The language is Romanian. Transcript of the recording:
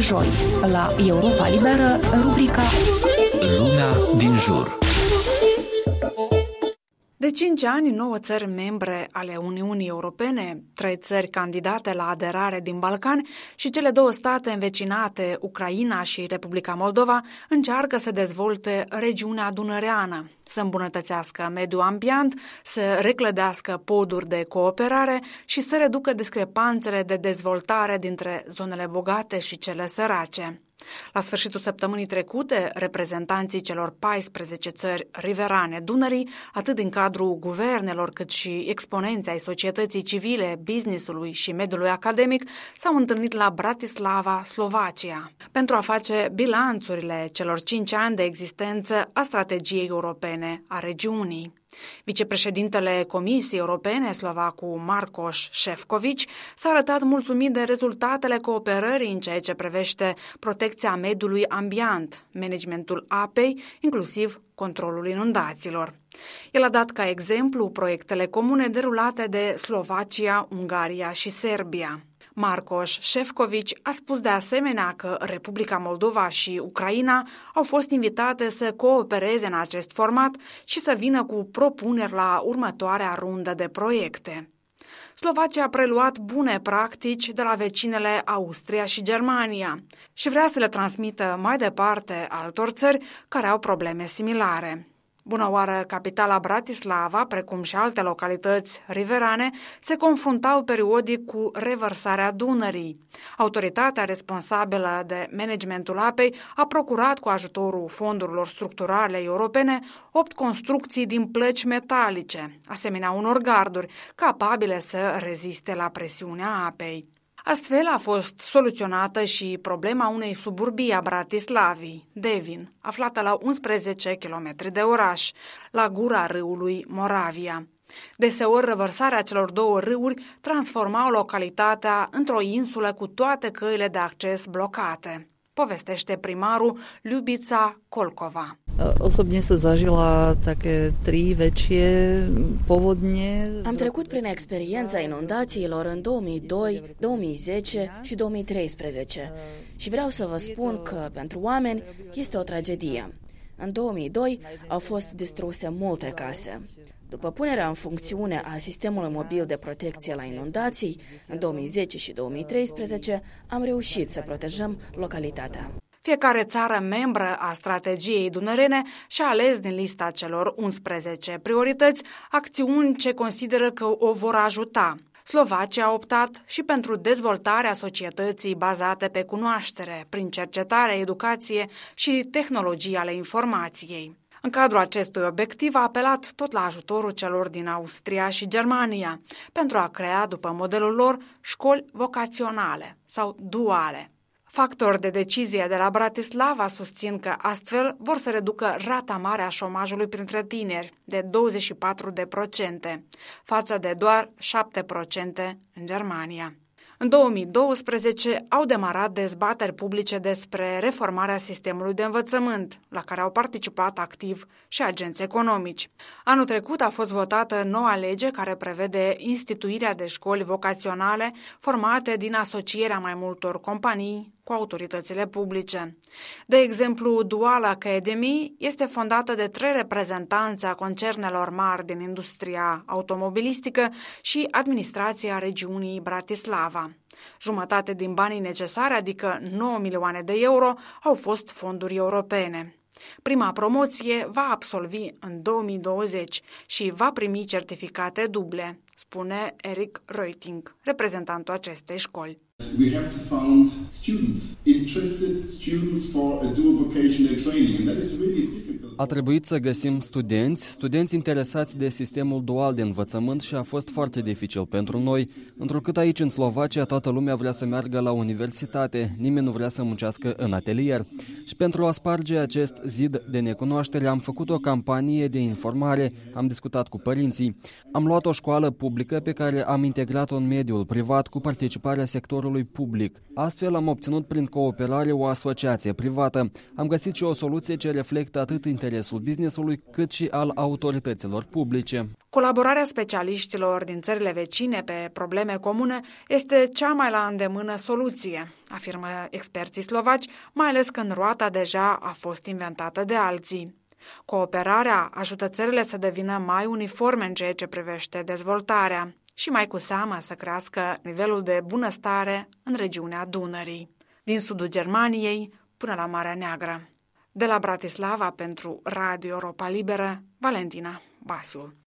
joi, la Europa Liberă, rubrica Luna din jur. De 5 ani, 9 țări membre ale Uniunii Europene, 3 țări candidate la aderare din Balcani și cele 2 state învecinate, Ucraina și Republica Moldova, încearcă să dezvolte regiunea dunăreană, să îmbunătățească mediul ambient, să reclădească poduri de cooperare și să reducă discrepanțele de dezvoltare dintre zonele bogate și cele sărace. La sfârșitul săptămânii trecute, reprezentanții celor 14 țări riverane Dunării, atât din cadrul guvernelor cât și exponenții ai societății civile, business-ului și mediului academic, s-au întâlnit la Bratislava, Slovacia, pentru a face bilanțurile celor 5 ani de existență a strategiei europene a regiunii. Vicepreședintele Comisiei Europene, slovacul Maroš Šefčovič, s-a arătat mulțumit de rezultatele cooperării în ceea ce privește protecția mediului ambient, managementul apei, inclusiv controlul inundațiilor. El a dat ca exemplu proiectele comune derulate de Slovacia, Ungaria și Serbia. Maroš Šefčovič a spus de asemenea că Republica Moldova și Ucraina au fost invitate să coopereze în acest format și să vină cu propuneri la următoarea rundă de proiecte. Slovacia a preluat bune practici de la vecinele Austria și Germania și vrea să le transmită mai departe altor țări care au probleme similare. Bună oară, capitala Bratislava, precum și alte localități riverane, se confruntau periodic cu revărsarea Dunării. Autoritatea responsabilă de managementul apei a procurat cu ajutorul fondurilor structurale europene 8 construcții din plăci metalice, asemenea unor garduri, capabile să reziste la presiunea apei. Astfel a fost soluționată și problema unei suburbii a Bratislavii, Devin, aflată la 11 km de oraș, la gura râului Moravia. Deseori, revărsarea celor 2 râuri transformau localitatea într-o insulă cu toate căile de acces blocate, povestește primarul Ľubica Kolková. Osobne som zažila také 3 väčšie povodne. Am trecut prin experiența inundațiilor în 2002, 2010 și 2013 și vreau să vă spun că pentru oameni este o tragedie. În 2002 au fost distruse multe case. După punerea în funcțiune a sistemului mobil de protecție la inundații, în 2010 și 2013 am reușit să protejăm localitatea. Fiecare țară membră a strategiei dunărene și-a ales din lista celor 11 priorități acțiuni ce consideră că o vor ajuta. Slovacia a optat și pentru dezvoltarea societății bazate pe cunoaștere, prin cercetare, educație și tehnologii ale informației. În cadrul acestui obiectiv a apelat tot la ajutorul celor din Austria și Germania pentru a crea, după modelul lor, școli vocaționale sau duale. Factori de decizie de la Bratislava susțin că astfel vor să reducă rata mare a șomajului printre tineri de 24%, față de doar 7% în Germania. În 2012 au demarat dezbateri publice despre reformarea sistemului de învățământ, la care au participat activ și agenți economici. Anul trecut a fost votată noua lege care prevede instituirea de școli vocaționale formate din asocierea mai multor companii cu autoritățile publice. De exemplu, Dual Academy este fondată de 3 reprezentanți a concernelor mari din industria automobilistică și administrația regiunii Bratislava. Jumătate din banii necesari, adică 9 milioane de euro, au fost fonduri europene. Prima promoție va absolvi în 2020 și va primi certificate duble, spune Eric Reuting, reprezentantul acestei școli. We have to find students for a dual vocational training, and that is really difficult. A trebuit să găsim studenți interesați de sistemul dual de învățământ și a fost foarte dificil pentru noi, întrucât aici în Slovacia toată lumea vrea să meargă la universitate, nimeni nu vrea să muncească în atelier. Și pentru a sparge acest zid de necunoaștere am făcut o campanie de informare, am discutat cu părinții, am luat o școală publică pe care am integrat-o în mediul privat cu participarea sectorului public. Astfel am obținut prin cooperare o asociație privată. Am găsit și o soluție ce reflectă atât interesul business-ului cât și al autorităților publice. Colaborarea specialiștilor din țările vecine pe probleme comune este cea mai la îndemână soluție, afirmă experții slovaci, mai ales când roata deja a fost inventată de alții. Cooperarea ajută țările să devină mai uniforme în ceea ce privește dezvoltarea și mai cu seamă să crească nivelul de bunăstare în regiunea Dunării, din sudul Germaniei până la Marea Neagră. De la Bratislava pentru Radio Europa Liberă, Valentina Basul.